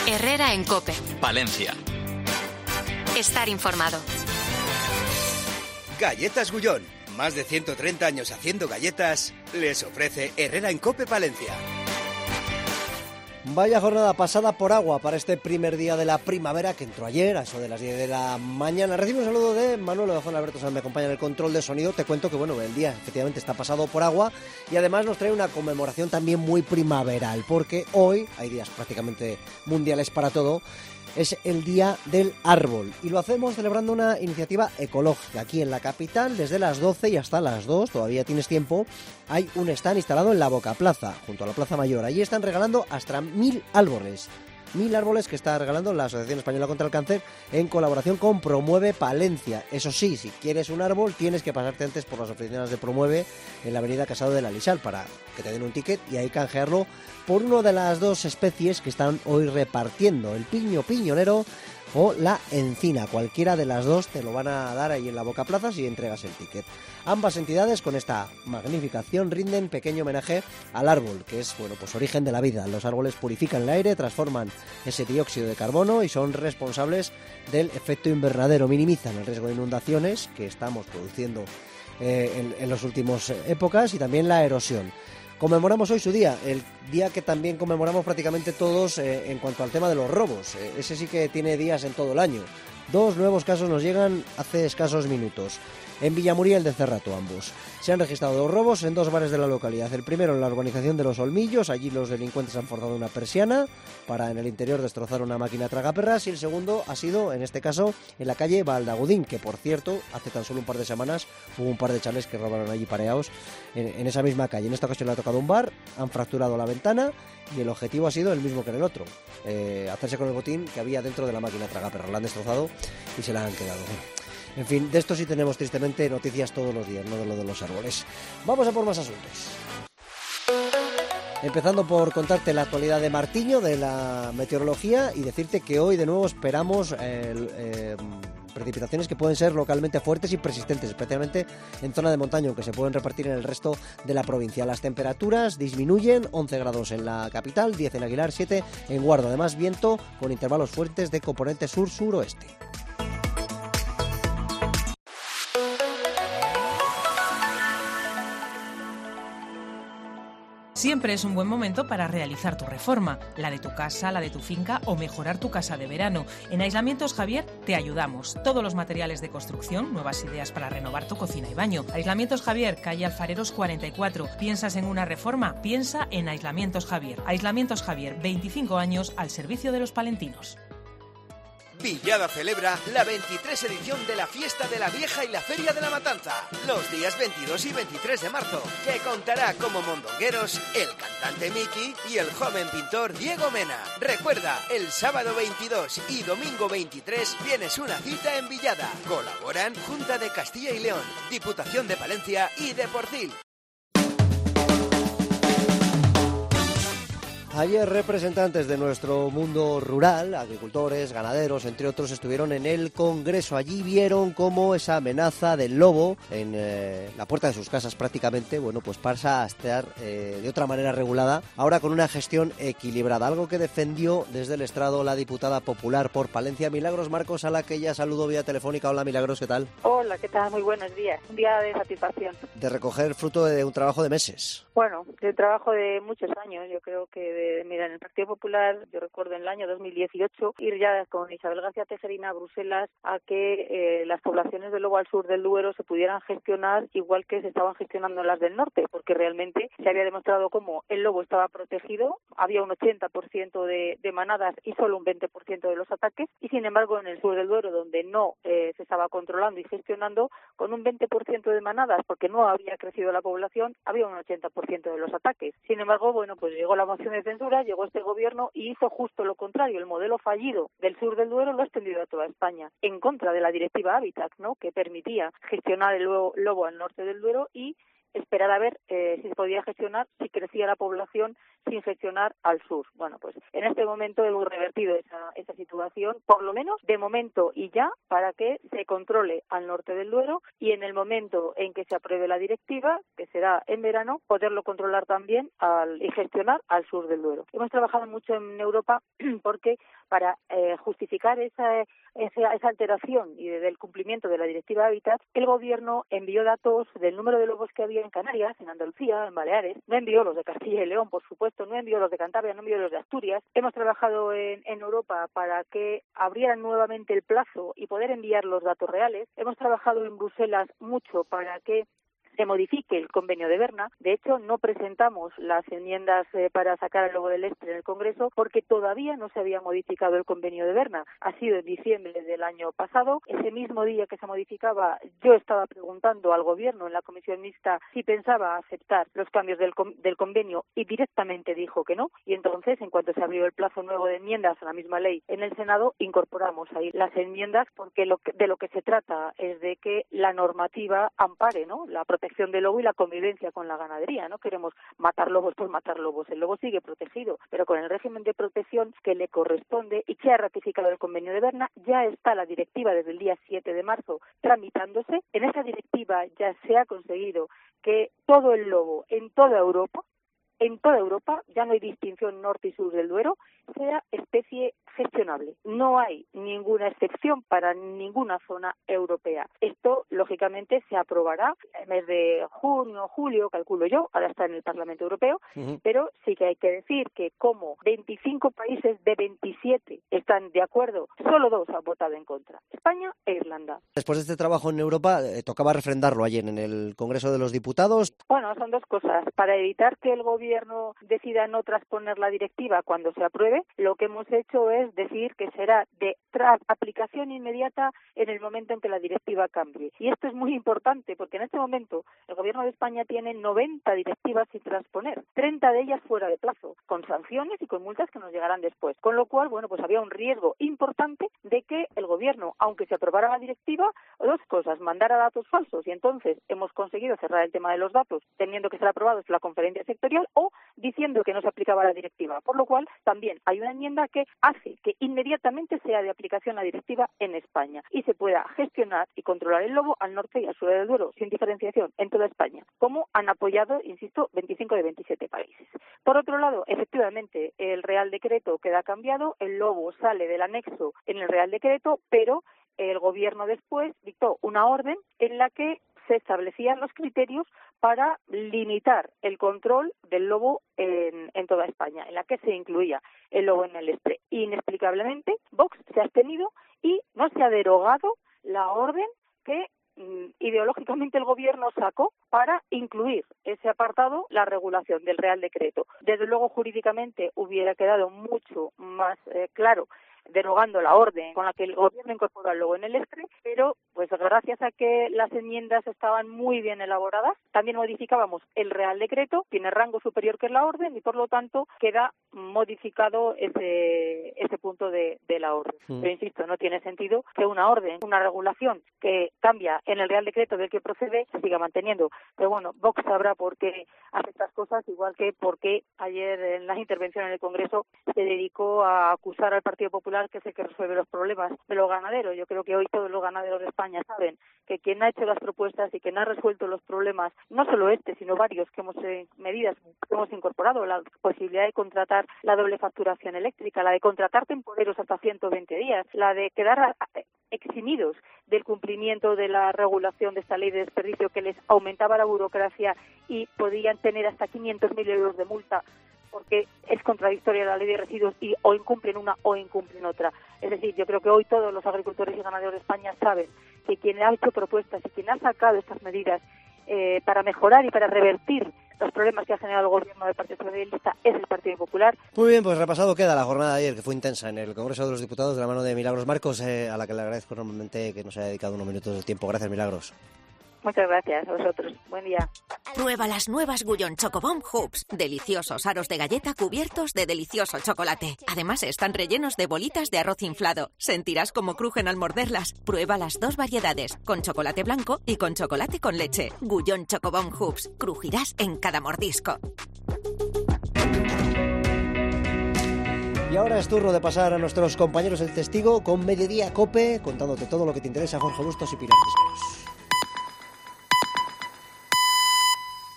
Herrera en COPE. Palencia. Estar informado. Galletas Gullón. Más de 130 años haciendo galletas. Les ofrece Herrera en COPE Palencia. Vaya jornada pasada por agua para este primer día de la primavera que entró ayer, a eso de las 10 de la mañana. Recibo un saludo de Manuel Ovejón Alberto Sanz, me acompaña en el control de sonido. Te cuento que bueno, el día efectivamente está pasado por agua y además nos trae una conmemoración también muy primaveral, porque hoy hay días prácticamente mundiales para todo. Es el Día del Árbol y lo hacemos celebrando una iniciativa ecológica. Aquí en la capital, desde las 12 y hasta las 2, todavía tienes tiempo, hay un stand instalado en la Boca Plaza, junto a la Plaza Mayor. Allí están regalando hasta 1000 árboles. 1000 árboles que está regalando la Asociación Española contra el Cáncer en colaboración con Promueve Palencia. Eso sí, si quieres un árbol tienes que pasarte antes por las oficinas de Promueve en la avenida Casado de la Lisal para que te den un ticket y ahí canjearlo por una de las dos especies que están hoy repartiendo, el piño piñonero o la encina. Cualquiera de las dos te lo van a dar ahí en la Boca Plaza si entregas el ticket. Ambas entidades con esta magnifica acción rinden pequeño homenaje al árbol, que es pues origen de la vida. Los árboles purifican el aire, transforman ese dióxido de carbono y son responsables del efecto invernadero. Minimizan el riesgo de inundaciones que estamos produciendo en las últimas épocas y también la erosión. Conmemoramos hoy su día, el día que también conmemoramos prácticamente todos en cuanto al tema de los robos. Ese sí que tiene días en todo el año. 2 nuevos casos nos llegan hace escasos minutos. En Villamuriel de Cerrato ambos. Se han registrado 2 robos en 2 bares de la localidad. El primero en la urbanización de Los Olmillos. Allí los delincuentes han forzado una persiana para en el interior destrozar una máquina tragaperras. Y el segundo ha sido, en este caso, en la calle Valdagudín, que por cierto, hace tan solo un par de semanas hubo un par de chalés que robaron allí pareados en esa misma calle. En esta ocasión le ha tocado un bar, han fracturado la ventana y el objetivo ha sido el mismo que en el otro. Hacerse con el botín que había dentro de la máquina tragaperras. La han destrozado y se la han quedado. En fin, de esto sí tenemos tristemente noticias todos los días, no de lo de los árboles. Vamos a por más asuntos. Empezando por contarte la actualidad de Martiño, de la meteorología, y decirte que hoy de nuevo esperamos precipitaciones que pueden ser localmente fuertes y persistentes, especialmente en zona de montaña, aunque se pueden repartir en el resto de la provincia. Las temperaturas disminuyen, 11 grados en la capital, 10 en Aguilar, 7 en Guardo. Además, viento con intervalos fuertes de componente sur-suroeste. Siempre es un buen momento para realizar tu reforma, la de tu casa, la de tu finca o mejorar tu casa de verano. En Aislamientos Javier te ayudamos. Todos los materiales de construcción, nuevas ideas para renovar tu cocina y baño. Aislamientos Javier, calle Alfareros 44. ¿Piensas en una reforma? Piensa en Aislamientos Javier. Aislamientos Javier, 25 años al servicio de los palentinos. Villada celebra la 23 edición de la Fiesta de la Vieja y la Feria de la Matanza, los días 22 y 23 de marzo, que contará como mondongueros el cantante Miki y el joven pintor Diego Mena. Recuerda, el sábado 22 y domingo 23 tienes una cita en Villada. Colaboran Junta de Castilla y León, Diputación de Palencia y Deportil. Ayer representantes de nuestro mundo rural, agricultores, ganaderos, entre otros, estuvieron en el Congreso. Allí vieron cómo esa amenaza del lobo en la puerta de sus casas prácticamente, pues pasa a estar de otra manera regulada, ahora con una gestión equilibrada. Algo que defendió desde el estrado la diputada popular por Palencia, Milagros Marcos, a la que ya saludo vía telefónica. Hola Milagros, ¿qué tal? Hola, ¿qué tal? Muy buenos días. Un día de satisfacción. De recoger fruto de un trabajo de meses. Bueno, de trabajo de muchos años. Yo creo que mira, en el Partido Popular, yo recuerdo en el año 2018 ir ya con Isabel García Tejerina a Bruselas a que las poblaciones del lobo al sur del Duero se pudieran gestionar igual que se estaban gestionando las del norte, porque realmente se había demostrado cómo el lobo estaba protegido, había un 80% de manadas y solo un 20% de los ataques, y sin embargo en el sur del Duero, donde no se estaba controlando y gestionando, con un 20% de manadas, porque no había crecido la población, había un 80% de los ataques. Sin embargo, pues llegó la moción de censura, llegó este gobierno y hizo justo lo contrario. El modelo fallido del sur del Duero lo ha extendido a toda España, en contra de la directiva Hábitat, ¿no?, que permitía gestionar el lobo al norte del Duero y esperar a ver si se podía gestionar, si crecía la población sin gestionar al sur. Bueno, pues en este momento hemos revertido esa situación, por lo menos de momento y ya, para que se controle al norte del Duero y en el momento en que se apruebe la directiva, que será en verano, poderlo controlar también y gestionar al sur del Duero. Hemos trabajado mucho en Europa porque para justificar esa alteración y del cumplimiento de la Directiva Hábitat, el Gobierno envió datos del número de lobos que había en Canarias, en Andalucía, en Baleares, no envió los de Castilla y León, por supuesto, no envió los de Cantabria, no envió los de Asturias. Hemos trabajado en Europa para que abrieran nuevamente el plazo y poder enviar los datos reales. Hemos trabajado en Bruselas mucho para que se modifique el convenio de Berna. De hecho, no presentamos las enmiendas para sacar al lobo del Estre en el Congreso porque todavía no se había modificado el convenio de Berna. Ha sido en diciembre del año pasado. Ese mismo día que se modificaba, yo estaba preguntando al Gobierno en la comisión mixta si pensaba aceptar los cambios del convenio y directamente dijo que no. Y entonces, en cuanto se abrió el plazo nuevo de enmiendas a la misma ley en el Senado, incorporamos ahí las enmiendas porque de lo que se trata es de que la normativa ampare, ¿no?, la protección del lobo y la convivencia con la ganadería. No queremos matar lobos por matar lobos. El lobo sigue protegido, pero con el régimen de protección que le corresponde y que ha ratificado el convenio de Berna, ya está la directiva desde el día 7 de marzo tramitándose. En esa directiva ya se ha conseguido que todo el lobo en toda Europa, ya no hay distinción norte y sur del Duero, sea especie gestionable. No hay ninguna excepción para ninguna zona europea. Esto, lógicamente, se aprobará en el mes de junio, julio, calculo yo, ahora está en el Parlamento Europeo, pero sí que hay que decir que como 25 países de 27 están de acuerdo, solo 2 han votado en contra, España e Irlanda. Después de este trabajo en Europa, tocaba refrendarlo ayer en el Congreso de los Diputados. Bueno, son dos cosas. Para evitar que el Gobierno decida no transponer la directiva cuando se apruebe, lo que hemos hecho es decir que será de aplicación inmediata en el momento en que la directiva cambie. Y esto es muy importante porque en este momento el Gobierno de España tiene 90 directivas sin transponer, 30 de ellas fuera de plazo, con sanciones y con multas que nos llegarán después. Con lo cual, bueno, pues había un riesgo importante de que el Gobierno, aunque se aprobara la directiva, dos cosas, mandara datos falsos y entonces hemos conseguido cerrar el tema de los datos teniendo que ser aprobados en la conferencia sectorial o diciendo que no se aplicaba la directiva. Por lo cual, también hay una enmienda que hace que inmediatamente sea de aplicación la directiva en España y se pueda gestionar y controlar el lobo al norte y al sur del Duero sin diferenciación en toda España, como han apoyado, insisto, 25 de 27 países. Por otro lado, efectivamente, el Real Decreto queda cambiado, el lobo sale del anexo en el Real Decreto, pero el Gobierno después dictó una orden en la que se establecían los criterios para limitar el control del lobo en toda España, en la que se incluía el lobo en el Estre. Inexplicablemente, Vox se ha abstenido y no se ha derogado la orden que ideológicamente el Gobierno sacó para incluir ese apartado, la regulación del Real Decreto. Desde luego, jurídicamente hubiera quedado mucho más claro derogando la orden con la que el Gobierno incorporó al lobo en el Estre, pero pues gracias a que las enmiendas estaban muy bien elaboradas, también modificábamos el Real Decreto, tiene rango superior que la orden y por lo tanto queda modificado ese punto de la orden. Pero insisto, no tiene sentido que una orden, una regulación que cambia en el Real Decreto del que procede se siga manteniendo. Pero bueno, Vox sabrá por qué hace estas cosas, igual que porque ayer en la intervención en el Congreso se dedicó a acusar al Partido Popular que es el que resuelve los problemas de los ganaderos. Yo creo que hoy todos los ganaderos de España saben que quien ha hecho las propuestas y quien ha resuelto los problemas, no solo sino varios medidas que hemos incorporado, la posibilidad de contratar la doble facturación eléctrica, la de contratar temporeros hasta 120 días, la de quedar eximidos del cumplimiento de la regulación de esta ley de desperdicio que les aumentaba la burocracia y podían tener hasta 500.000 euros de multa porque es contradictoria la ley de residuos y o incumplen una o incumplen otra. Es decir, yo creo que hoy todos los agricultores y ganaderos de España saben que quien ha hecho propuestas y quien ha sacado estas medidas para mejorar y para revertir los problemas que ha generado el Gobierno del Partido Socialista es el Partido Popular. Muy bien, pues repasado queda la jornada de ayer, que fue intensa en el Congreso de los Diputados de la mano de Milagros Marcos, a la que le agradezco enormemente que nos haya dedicado unos minutos de tiempo. Gracias, Milagros. Muchas gracias a vosotros. Buen día. Prueba las nuevas Gullón Chocobomb Hoops. Deliciosos aros de galleta cubiertos de delicioso chocolate. Además están rellenos de bolitas de arroz inflado. Sentirás como crujen al morderlas. Prueba las 2 variedades, con chocolate blanco y con chocolate con leche. Gullón Chocobomb Hoops. Crujirás en cada mordisco. Y ahora es turno de pasar a nuestros compañeros El Testigo con Mediodía Cope, contándote todo lo que te interesa. Jorge Bustos y Pilar Cisneros.